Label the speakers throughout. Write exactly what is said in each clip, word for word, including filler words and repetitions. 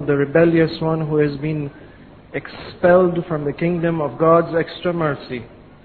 Speaker 1: the rebellious one who has been expelled from the kingdom of God's extra mercy.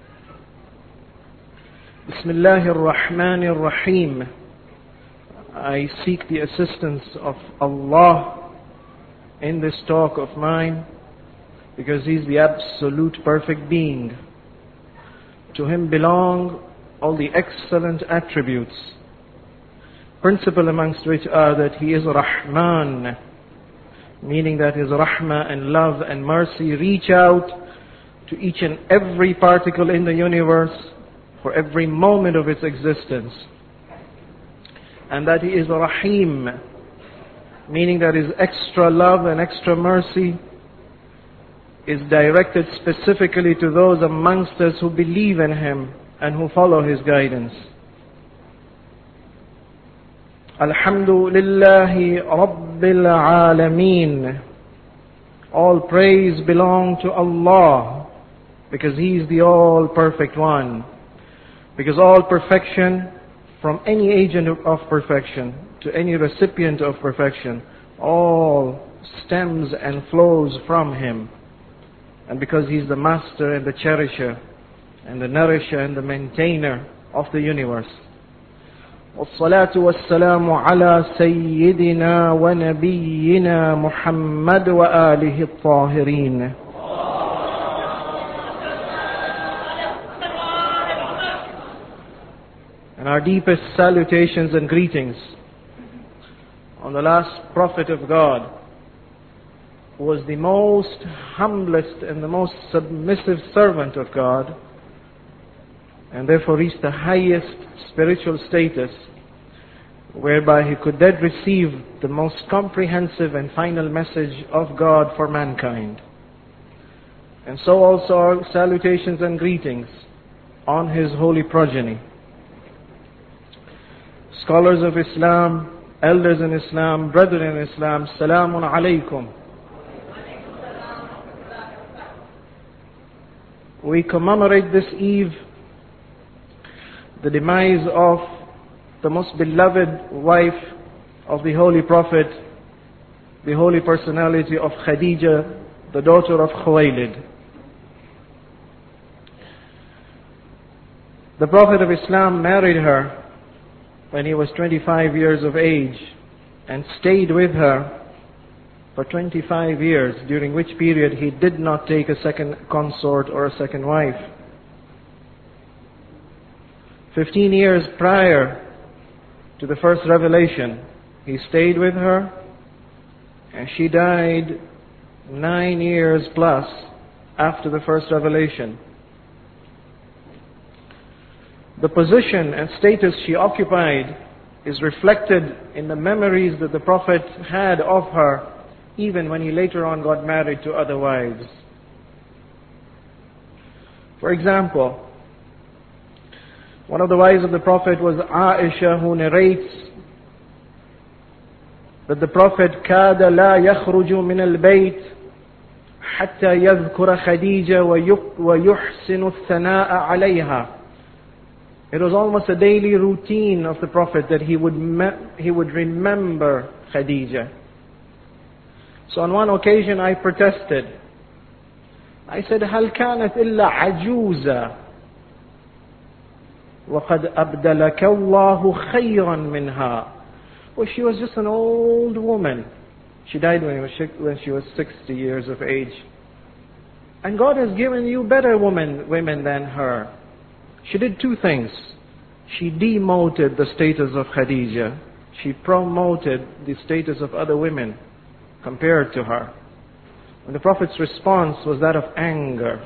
Speaker 1: Bismillahir Rahmanir Rahim. I seek the assistance of Allah in this talk of mine because He is the absolute perfect being. To Him belong all the excellent attributes, principal amongst which are that He is Rahman, meaning that His Rahmah and love and mercy reach out to each and every particle in the universe for every moment of its existence. And that He is Rahim, meaning that His extra love and extra mercy is directed specifically to those amongst us who believe in Him and who follow His guidance. Alhamdulillahi Rabbil Alameen. All praise belong to Allah because He is the all-perfect one. Because all perfection, from any agent of perfection to any recipient of perfection, all stems and flows from Him. And because He's the master and the cherisher and the nourisher and the maintainer of the universe. والصلاة والسلام على سيدنا ونبينا محمد وآله الطاهرين. And our deepest salutations and greetings on the last prophet of God, who was the most humblest and the most submissive servant of God, and therefore reached the highest spiritual status, whereby he could then receive the most comprehensive and final message of God for mankind. And so also our salutations and greetings on his holy progeny. Scholars of Islam, elders in Islam, brethren in Islam, Salamun alaykum. We commemorate this eve the demise of the most beloved wife of the Holy Prophet, the holy personality of Khadija, the daughter of Khuwaylid. The Prophet of Islam married her when he was twenty-five years of age and stayed with her for twenty-five years, during which period he did not take a second consort or a second wife. Fifteen years prior to the first revelation, he stayed with her, and she died nine years plus after the first revelation. The position and status she occupied is reflected in the memories that the Prophet had of her, even when he later on got married to other wives. For example, one of the wives of the Prophet was Aisha, who narrates that the Prophet كَادَ لَا يَخْرُجُ مِنَ الْبَيْتِ حَتَّى يَذْكُرَ خَدِيجَ وَيُحْسِنُ الثَّنَاءَ عَلَيْهَا. It was almost a daily routine of the Prophet that he would me- he would remember Khadija. So on one occasion I protested. I said, هَلْ كَانَتْ إِلَّا عَجُوزًا وَقَدْ أَبْدَلَكَ اللَّهُ خَيْرًا مِنْهَا. Well, she was just an old woman. She died when she, when she was sixty years of age. And God has given you better women, women than her. She did two things. She demoted the status of Khadija. She promoted the status of other women compared to her. And the Prophet's response was that of anger.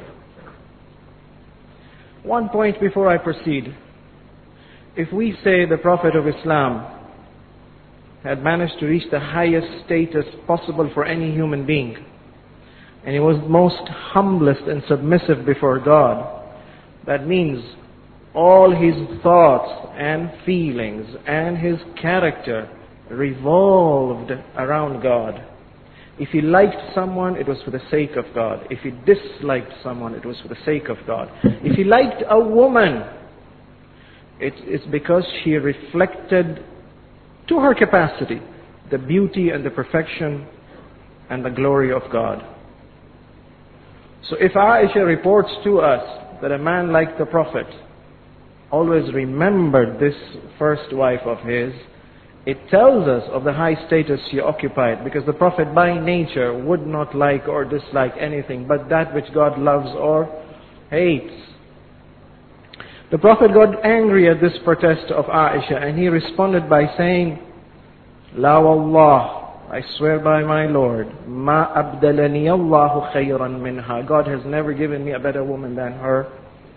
Speaker 1: One point before I proceed. If we say the Prophet of Islam had managed to reach the highest status possible for any human being, and he was most humblest and submissive before God, that means all his thoughts and feelings and his character revolved around God. If he liked someone, it was for the sake of God. If he disliked someone, it was for the sake of God. If he liked a woman, it is because she reflected to her capacity the beauty and the perfection and the glory of God. So if Aisha reports to us that a man like the Prophet always remembered this first wife of his, it tells us of the high status she occupied, because the Prophet by nature would not like or dislike anything but that which God loves or hates. The Prophet got angry at this protest of Aisha, and he responded by saying, La wallah, I swear by my Lord, ma abdalani Allahu khayran minha. God has never given me a better woman than her.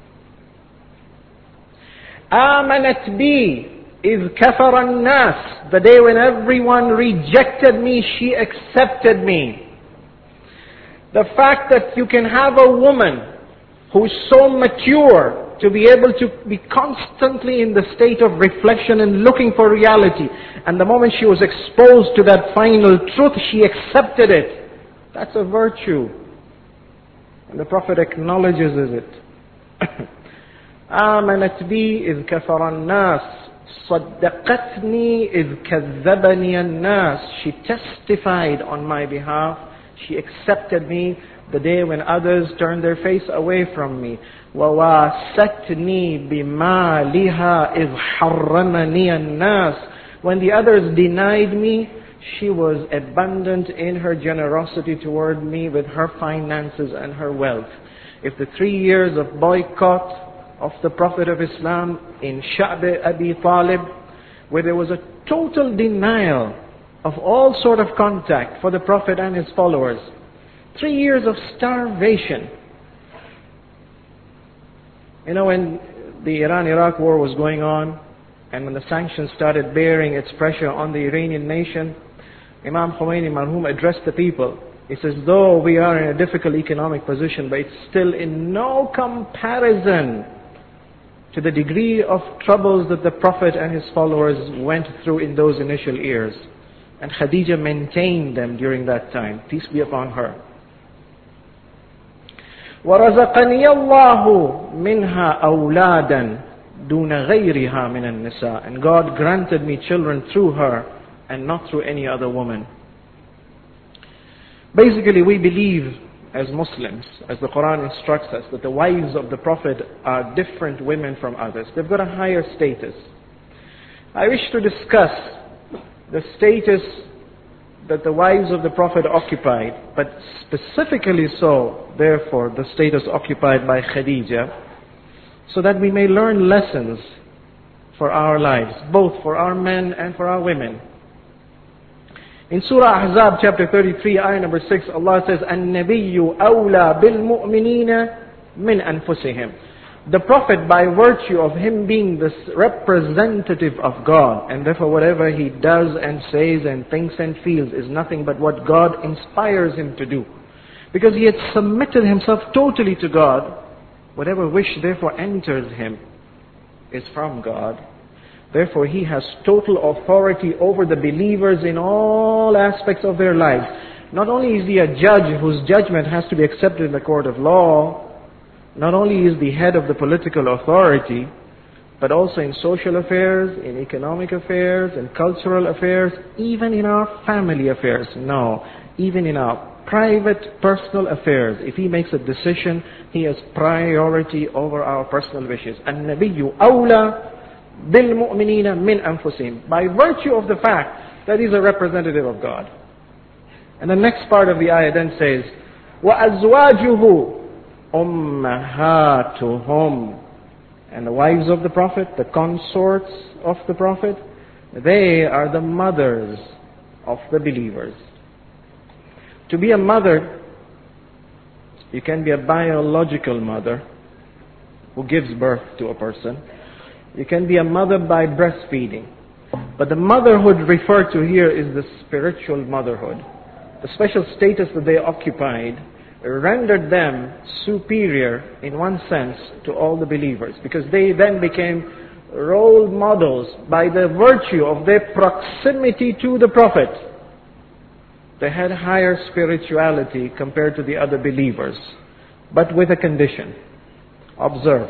Speaker 1: Amanat bi iz kafara an-nas. The day when everyone rejected me, she accepted me. The fact that you can have a woman who is so mature to be able to be constantly in the state of reflection and looking for reality. And the moment she was exposed to that final truth, she accepted it. That's a virtue. And the Prophet acknowledges it. آمنت بي إذ كفر الناس صدقتني إذ كذبني الناس. She testified on my behalf. She accepted me the day when others turned their face away from me. وَوَاسَتْنِي بِمَالِهَا إِذْ حَرَّمَنِي النَّاسِ. When the others denied me, she was abundant in her generosity toward me with her finances and her wealth. If the three years of boycott of the Prophet of Islam in Sha'b Abi Talib, where there was a total denial of all sort of contact for the Prophet and his followers, three years of starvation. You know, when the Iran-Iraq war was going on, and when the sanctions started bearing its pressure on the Iranian nation, Imam Khomeini Marhum addressed the people. He says, though we are in a difficult economic position, but it's still in no comparison to the degree of troubles that the Prophet and his followers went through in those initial years. And Khadija maintained them during that time. Peace be upon her. وَرَزَقَنِيَ اللَّهُ مِنْهَا أَوْلَادًا دُونَ غَيْرِهَا مِنَ النِّسَاءِ. And God granted me children through her and not through any other woman. Basically, we believe as Muslims, as the Quran instructs us, that the wives of the Prophet are different women from others. They've got a higher status. I wish to discuss the status that the wives of the Prophet occupied, but specifically so, therefore, the status occupied by Khadija, so that we may learn lessons for our lives, both for our men and for our women. In Surah Ahzab chapter thirty-three, ayah number six, Allah says, "An-Nabiyyu awla bil mu'minina min anfusihim." The Prophet, by virtue of him being the representative of God, and therefore whatever he does and says and thinks and feels is nothing but what God inspires him to do. Because he had submitted himself totally to God, whatever wish therefore enters him is from God. Therefore he has total authority over the believers in all aspects of their lives. Not only is he a judge whose judgment has to be accepted in the court of law, not only is the head of the political authority, but also in social affairs, in economic affairs, in cultural affairs, even in our family affairs. No, even in our private personal affairs. If he makes a decision, he has priority over our personal wishes. An-Nabiyyu awla bil mu'minina min anfusihim. By virtue of the fact that he's a representative of God. And the next part of the ayah then says, وَأَزْوَاجُهُ ummahatuhum. And the wives of the Prophet, the consorts of the Prophet, they are the mothers of the believers. To be a mother, you can be a biological mother who gives birth to a person. You can be a mother by breastfeeding. But the motherhood referred to here is the spiritual motherhood. The special status that they occupied rendered them superior in one sense to all the believers, because they then became role models by the virtue of their proximity to the Prophet. They had higher spirituality compared to the other believers, but with a condition. Observe.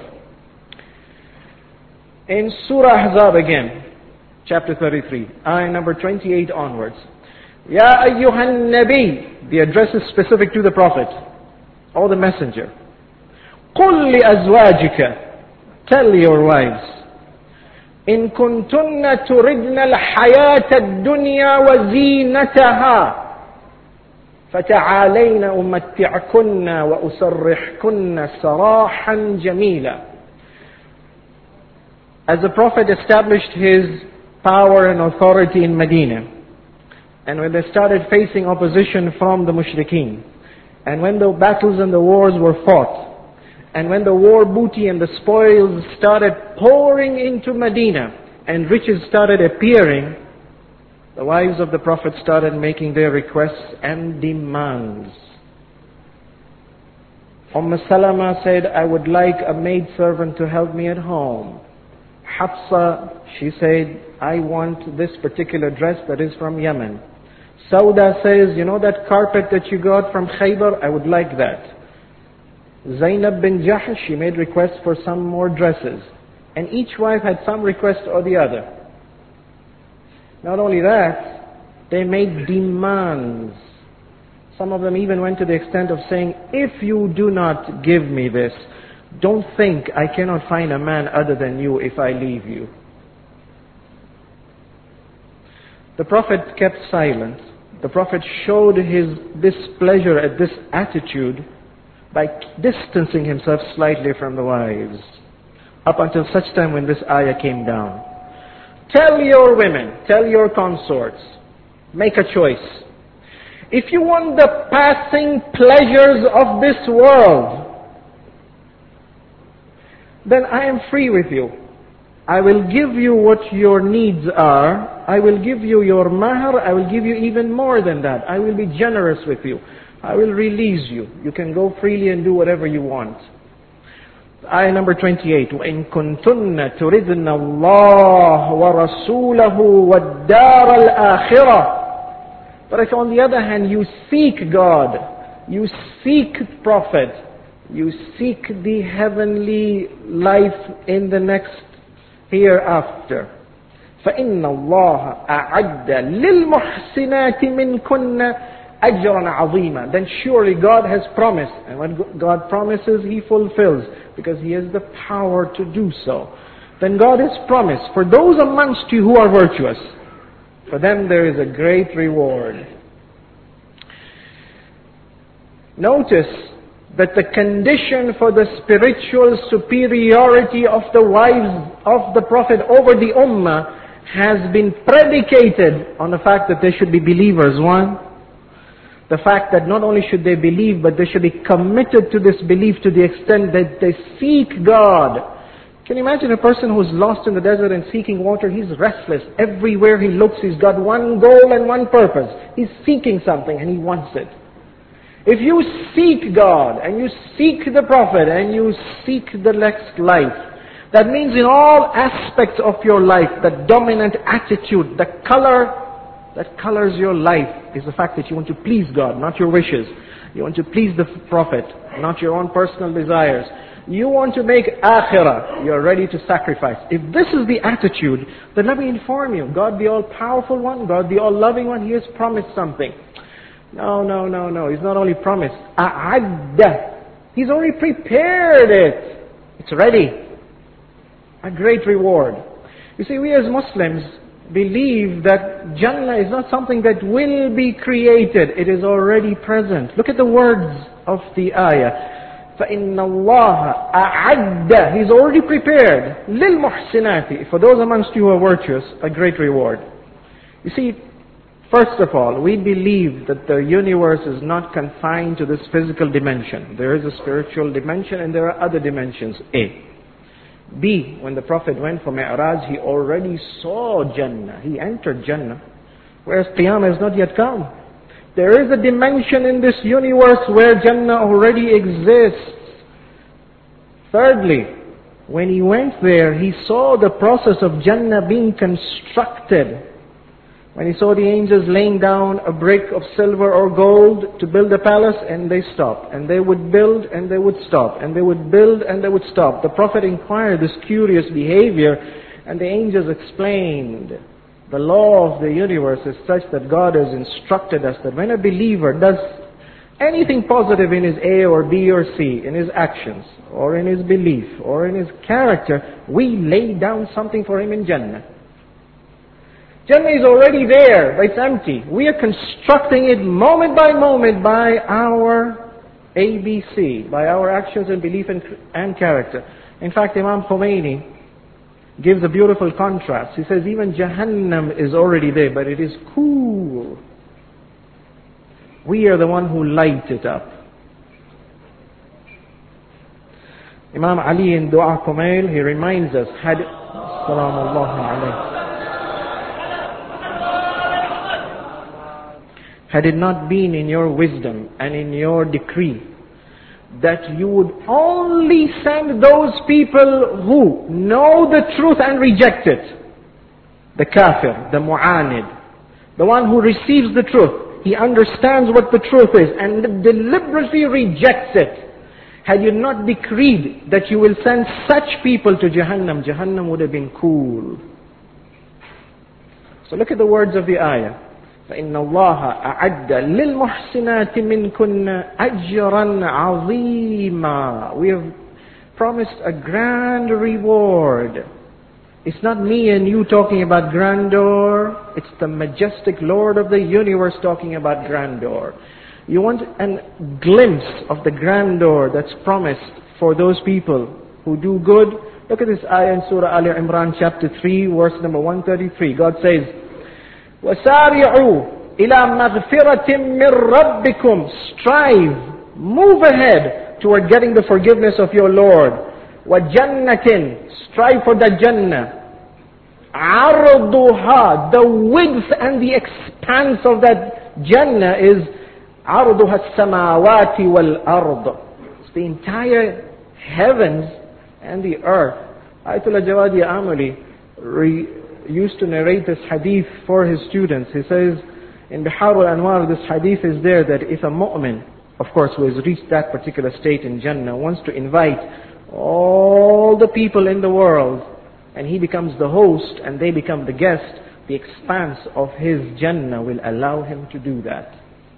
Speaker 1: In Surah Ahzab again, chapter thirty-three, ayah number twenty-eight onwards, Ya ayyuhan nabi. The address is specific to the Prophet or the Messenger. قل لأزواجك. Tell your wives. إن كنتن تردن الحياة الدنيا وزينتها فتعالين أمتعكن وأسرحكن سراحا جميلا. As the Prophet established his power and authority in Medina, and when they started facing opposition from the mushrikeen, and when the battles and the wars were fought, and when the war booty and the spoils started pouring into Medina, and riches started appearing, the wives of the Prophet started making their requests and demands. Umm Salama said, I would like a maidservant to help me at home. Hafsa, she said, I want this particular dress that is from Yemen. Sauda says, you know that carpet that you got from Khaybar? I would like that. Zainab bin Jahsh, she made requests for some more dresses. And each wife had some request or the other. Not only that, they made demands. Some of them even went to the extent of saying, if you do not give me this, don't think I cannot find a man other than you if I leave you. The Prophet kept silent. The Prophet showed his displeasure at this attitude by distancing himself slightly from the wives, up until such time when this ayah came down. Tell your women, tell your consorts, make a choice. If you want the passing pleasures of this world, then I am free with you. I will give you what your needs are. I will give you your mahar. I will give you even more than that. I will be generous with you. I will release you. You can go freely and do whatever you want. Ayah number twenty-eight. وَإِن كُنتُنَّ تُرِدْنَ اللَّهَ وَرَسُولَهُ وَالدَّارَ الْآخِرَةِ. But if on the other hand you seek God, you seek Prophet, you seek the heavenly life in the next hereafter, فَإِنَّ اللَّهَ أَعَدَّ لِلْمُحْسِنَاتِ مِنْكُنَّ أَجْرًا عَظِيمًا. Then surely God has promised, and when God promises, He fulfills, because He has the power to do so. Then God has promised, for those amongst you who are virtuous, for them there is a great reward. Notice that the condition for the spiritual superiority of the wives of the Prophet over the Ummah has been predicated on the fact that they should be believers. One, the fact that not only should they believe, but they should be committed to this belief to the extent that they seek God. Can you imagine a person who's lost in the desert and seeking water? He's restless. Everywhere he looks, he's got one goal and one purpose. He's seeking something and he wants it. If you seek God and you seek the Prophet and you seek the next life, that means in all aspects of your life, the dominant attitude, the color that colors your life is the fact that you want to please God, not your wishes. You want to please the Prophet, not your own personal desires. You want to make akhirah, you're ready to sacrifice. If this is the attitude, then let me inform you, God the all-powerful one, God the all-loving one, He has promised something. No, no, no, no, He's not only promised, a'adda. He's already prepared it. It's ready. A great reward. You see, we as Muslims believe that Jannah is not something that will be created. It is already present. Look at the words of the ayah. فَإِنَّ اللَّهَ أَعَدَّ. He's already prepared. لِلْمُحْسِنَاتِ. For those amongst you who are virtuous, a great reward. You see, first of all, we believe that the universe is not confined to this physical dimension. There is a spiritual dimension and there are other dimensions. A. B, when the Prophet went for Mi'raj, he already saw Jannah. He entered Jannah. Whereas Qiyamah has not yet come. There is a dimension in this universe where Jannah already exists. Thirdly, when he went there, he saw the process of Jannah being constructed. When he saw the angels laying down a brick of silver or gold to build a palace, and they stopped. And they would build and they would stop. And they would build and they would stop. The Prophet inquired this curious behavior, and the angels explained The law of the universe is such that God has instructed us that when a believer does anything positive in his A or B or C, in his actions, or in his belief, or in his character, we lay down something for him in Jannah. Jannah is already there, but it's empty. We are constructing it moment by moment by our A B C, by our actions and belief and, and character. In fact, Imam Khomeini gives a beautiful contrast. He says even Jahannam is already there, but it is cool. We are the one who light it up. Imam Ali in Dua Kumail, he reminds us, had Salaamullah alayhi. Had it not been in your wisdom and in your decree that you would only send those people who know the truth and reject it. The kafir, the mu'anid, the one who receives the truth. He understands what the truth is and deliberately rejects it. Had you not decreed that you will send such people to Jahannam, Jahannam would have been cool. So look at the words of the ayah. فإن الله أعد للمحسنات منكن أجرا عظيما. We have promised a grand reward. It's not me and you talking about grandeur. It's the majestic Lord of the universe talking about grandeur. You want a glimpse of the grandeur that's promised for those people who do good? Look at this ayah in Surah Al Imran chapter three verse number one thirty-three. God says, وَسَارِعُوا إِلَى مَغْفِرَةٍ مِّن رَبِّكُمْ. Strive, move ahead toward getting the forgiveness of your Lord. وَجَنَّةٍ. Strive for the Jannah. عَرْضُهَا. The width and the expanse of that Jannah is عَرْضُهَا السَّمَاوَاتِ وَالْأَرْضِ. It's the entire heavens and the earth. Ayatollah Jawadi Amali re used to narrate this hadith for his students. He says, in Bihar al-Anwar, this hadith is there that if a mu'min, of course, who has reached that particular state in Jannah, wants to invite all the people in the world, and he becomes the host and they become the guest, the expanse of his Jannah will allow him to do that.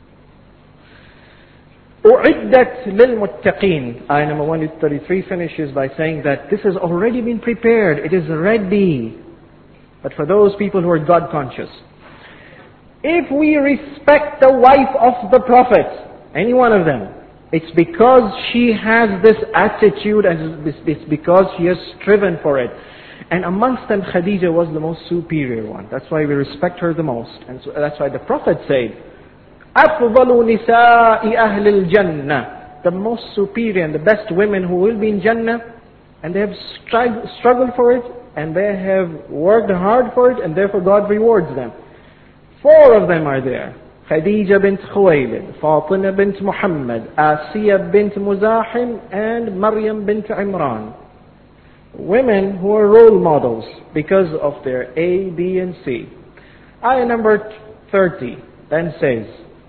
Speaker 1: أُعِدَّتْ لِلْمُتَّقِينَ. Ayah number one thirty-three finishes by saying that this has already been prepared. It is ready. But for those people who are God conscious. If we respect the wife of the Prophet, any one of them, it's because she has this attitude and it's because she has striven for it. And amongst them, Khadija was the most superior one. That's why we respect her the most. And so that's why the Prophet said, أَفْضَلُ نِسَاءِ أَهْلِ الْجَنَّةِ. The most superior and the best women who will be in Jannah, and they have stri- struggled for it, and they have worked hard for it, and therefore God rewards them. Four of them are there. Khadija bint Khuwaylid, Fatima bint Muhammad, Asiya bint Muzahim, and Maryam bint Imran. Women who are role models because of their A, B, and C. Ayah number thirty then says,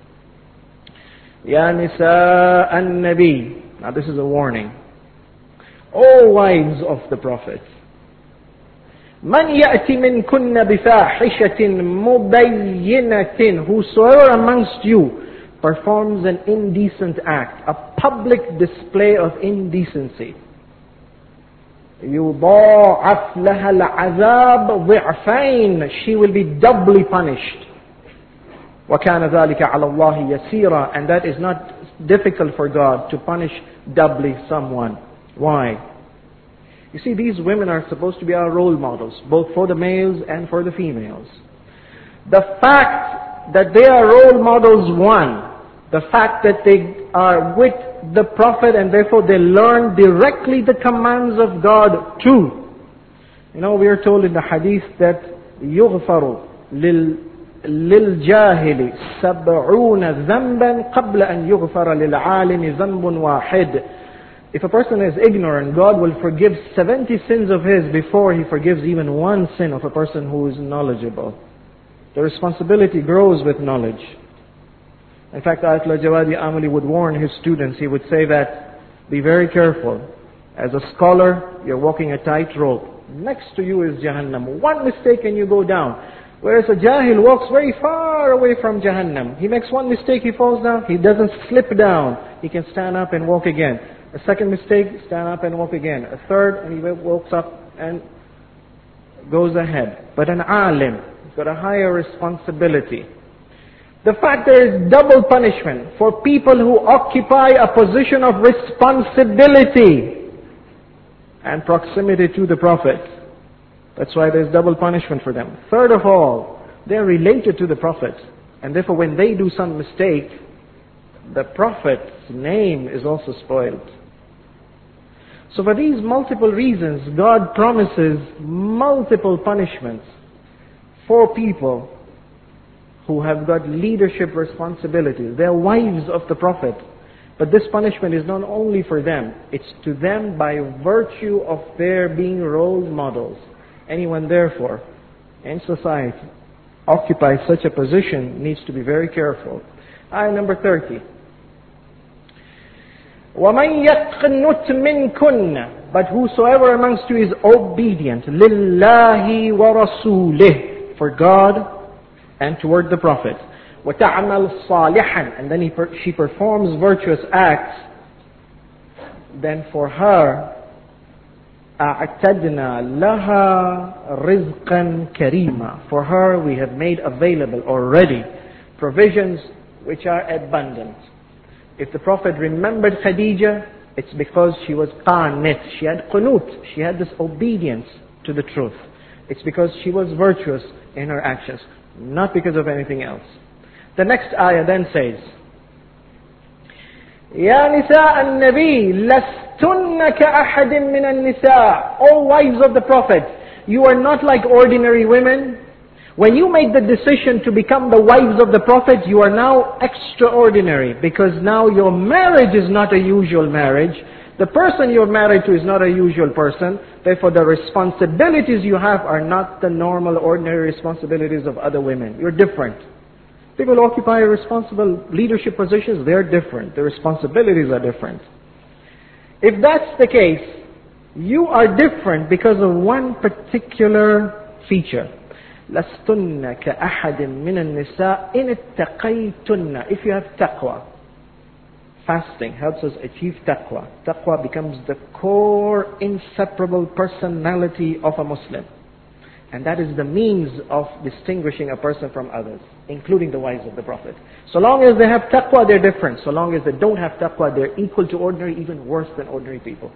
Speaker 1: Ya Nisa an-Nabi. Now this is a warning. O wives of the Prophet, Man ya'ti minkunna bifahishatin mubayyinatin. Whosoever amongst you performs an indecent act, a public display of indecency, يُضَاعَفْ لَهَا الْعَذَابُ ضِعْفَيْنِ. She will be doubly punished. وَكَانَ ذَلِكَ عَلَى اللَّهِ يَسِيرًا. And that is not difficult for God to punish doubly someone. Why? You see, these women are supposed to be our role models, both for the males and for the females. The fact that they are role models, one. The fact that they are with the Prophet and therefore they learn directly the commands of God, two. You know, we are told in the hadith that يُغْفَرُ لِلْجَاهِلِ سَبْعُونَ ذَنْبًا قَبْلَ أَنْ يُغْفَرَ لِلْعَالِمِ ذَنْبٌ وَاحِدٌ. If a person is ignorant, God will forgive seventy sins of his before He forgives even one sin of a person who is knowledgeable. The responsibility grows with knowledge. In fact, Ayatollah Jawadi Amali would warn his students. He would say that, be very careful. As a scholar, you're walking a tightrope. Next to you is Jahannam. One mistake and you go down. Whereas a Jahil walks very far away from Jahannam. He makes one mistake, he falls down, he doesn't slip down. He can stand up and walk again. A second mistake, stand up and walk again. A third, and he walks up and goes ahead. But an alim, he's got a higher responsibility. The fact there is double punishment for people who occupy a position of responsibility and proximity to the Prophet. That's why there's double punishment for them. Third of all, they're related to the Prophet. And therefore when they do some mistake, the Prophet's name is also spoiled. So for these multiple reasons, God promises multiple punishments for people who have got leadership responsibilities. They're wives of the Prophet. But this punishment is not only for them, it's to them by virtue of their being role models. Anyone therefore in society occupies such a position needs to be very careful. Ayah number thirty. وَمَنْ يَقْنُتْ مِنْكُنَّ But whosoever amongst you is obedient, لِلَّهِ وَرَسُولِهِ For God and toward the Prophet. وَتَعْمَلْ صَالِحًا And then he per- she performs virtuous acts, then for her, أَعْتَدْنَا لَهَا رِزْقًا كَرِيمًا For her we have made available already provisions which are abundant. If the Prophet remembered Khadijah, it's because she was qanit. She had qunut. She had this obedience to the truth. It's because she was virtuous in her actions, not because of anything else. The next ayah then says, يَا نِسَاءَ النَّبِيِّ لَسْتُنَّ كَأَحَدٍ مِّنَ النِّسَاءِ O wives of the Prophet, you are not like ordinary women. When you make the decision to become the wives of the Prophet, you are now extraordinary, because now your marriage is not a usual marriage. The person you're married to is not a usual person. Therefore, the responsibilities you have are not the normal, ordinary responsibilities of other women. You're different. People occupy responsible leadership positions, they're different. Their responsibilities are different. If that's the case, you are different because of one particular feature. لَسْتُنَّ كَأَحَدٍ مِّنَ النِّسَاءِ إِنِ اتَّقَيْتُنَّ If you have taqwa, fasting helps us achieve taqwa. Taqwa becomes the core, inseparable personality of a Muslim. And that is the means of distinguishing a person from others, including the wives of the Prophet. So long as they have taqwa, they're different. So long as they don't have taqwa, they're equal to ordinary, even worse than ordinary people.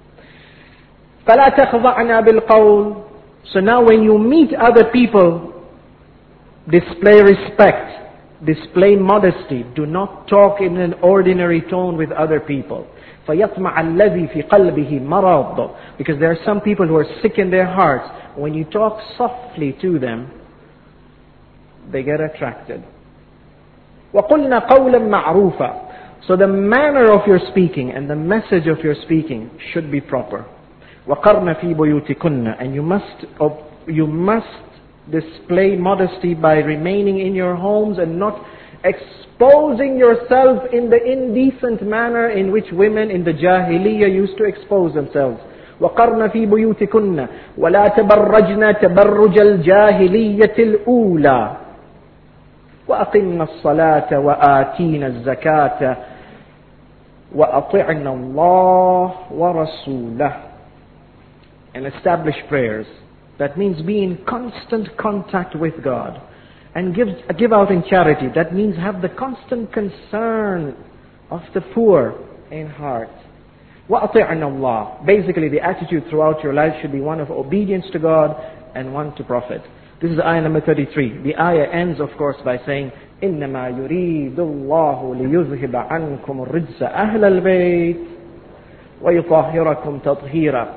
Speaker 1: فَلَا تَخْضَعْنَا بِالْقَوْلِ So now when you meet other people, display respect, display modesty. Do not talk in an ordinary tone with other people. فَيَطْمَعَ الَّذِي فِي قَلْبِهِ مَرَضٌ Because there are some people who are sick in their hearts. When you talk softly to them, they get attracted. وَقُلْنَا قَوْلًا مَعْرُوفًا So the manner of your speaking and the message of your speaking should be proper. وَقَرْنَ فِي بُيُوتِكُنَّ And you must, you must display modesty by remaining in your homes and not exposing yourself in the indecent manner in which women in the Jahiliyyah used to expose themselves. وَقَرْنَ فِي بُيُوتِكُنَّ وَلَا تَبَرَّجْنَ تَبَرُّجَ الْجَاهِلِيَّةِ الْأُولَى وَأَقِمْنَا الصَّلَاةَ وَآتِينَا الزَّكَاةَ وَأَطِعْنَا اللَّهَ وَرَسُولَهُ And establish prayers. That means be in constant contact with God. And give, give out in charity. That means have the constant concern of the poor in heart. وَأَطِعْنَا اللَّهِ Basically the attitude throughout your life should be one of obedience to God and one to Prophet. This is ayah number thirty-three. The ayah ends of course by saying, إِنَّمَا يُرِيدُ اللَّهُ لِيُذْهِبَ عَنْكُمُ الرِّجْسَ أَهْلَ الْبَيْتِ وَيُطَهِّرَكُمْ تَطْهِيرًا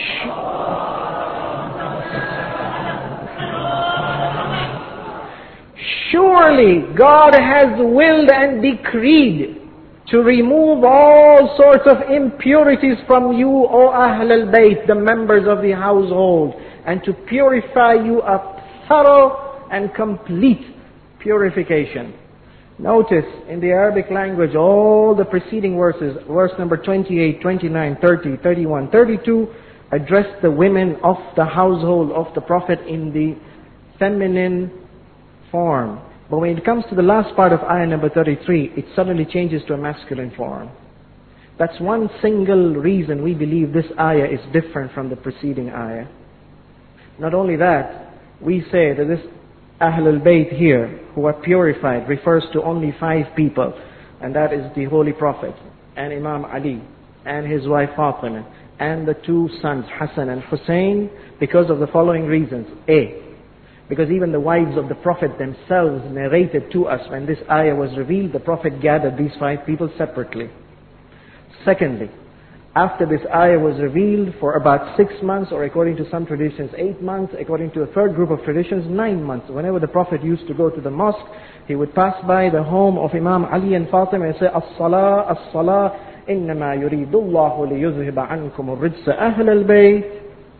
Speaker 1: Surely God has willed and decreed to remove all sorts of impurities from you, O Ahl al-Bayt, the members of the household, and to purify you a thorough and complete purification. Notice in the Arabic language all the preceding verses, verse number twenty-eight, twenty-nine, thirty, thirty-one, thirty-two, address the women of the household of the Prophet in the feminine form. But when it comes to the last part of ayah number thirty-three, it suddenly changes to a masculine form. That's one single reason we believe this ayah is different from the preceding ayah. Not only that, we say that this Ahlul Bayt here, who are purified, refers to only five people, and that is the Holy Prophet, and Imam Ali, and his wife Fatima, and the two sons, Hassan and Hussein, because of the following reasons. A, because even the wives of the Prophet themselves narrated to us when this ayah was revealed, the Prophet gathered these five people separately. Secondly, after this ayah was revealed for about six months, or according to some traditions, eight months, according to a third group of traditions, nine months. Whenever the Prophet used to go to the mosque, he would pass by the home of Imam Ali and Fatima and say, As-salah, as-salah, innama yuridu Allahu liyuzhiba ankum ar-rijsa ahl al-bayt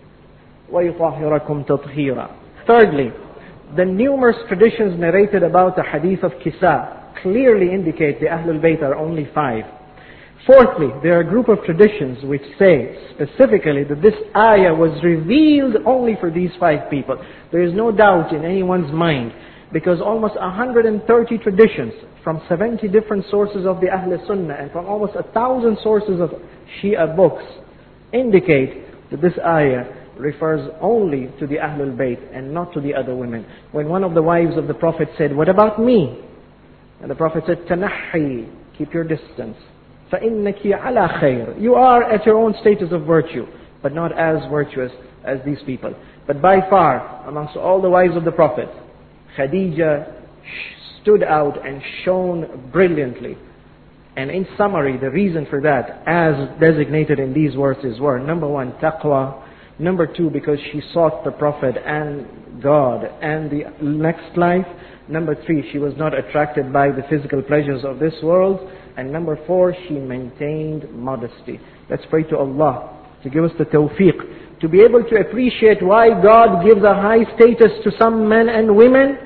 Speaker 1: wa yutahhirakum tathira. Thirdly, the numerous traditions narrated about the hadith of Kisa clearly indicate the Ahlul Bayt are only five. Fourthly, there are a group of traditions which say specifically that this ayah was revealed only for these five people. There is no doubt in anyone's mind, because almost one hundred thirty traditions from seventy different sources of the Ahl Sunnah and from almost a thousand sources of Shia books indicate that this ayah refers only to the Ahlul Bayt and not to the other women. When one of the wives of the Prophet said, "What about me?" And the Prophet said, "Tanahi, keep your distance. فَإِنَّكِ عَلَى خَيْرٍ." You are at your own status of virtue, but not as virtuous as these people. But by far, amongst all the wives of the Prophet, Khadija stood out and shone brilliantly. And in summary, the reason for that, as designated in these verses, were number one, taqwa. Number two, because she sought the Prophet and God and the next life. Number three, she was not attracted by the physical pleasures of this world. And number four, she maintained modesty. Let's pray to Allah to give us the tawfiq, to be able to appreciate why God gives a high status to some men and women,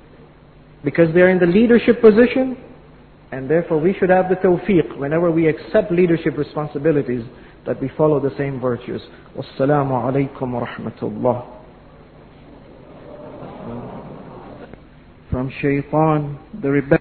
Speaker 1: because they're in the leadership position. And therefore we should have the tawfiq whenever we accept leadership responsibilities, that we follow the same virtues. Wassalamu alaikum wa rahmatullah. From Shaitan, the rebellion.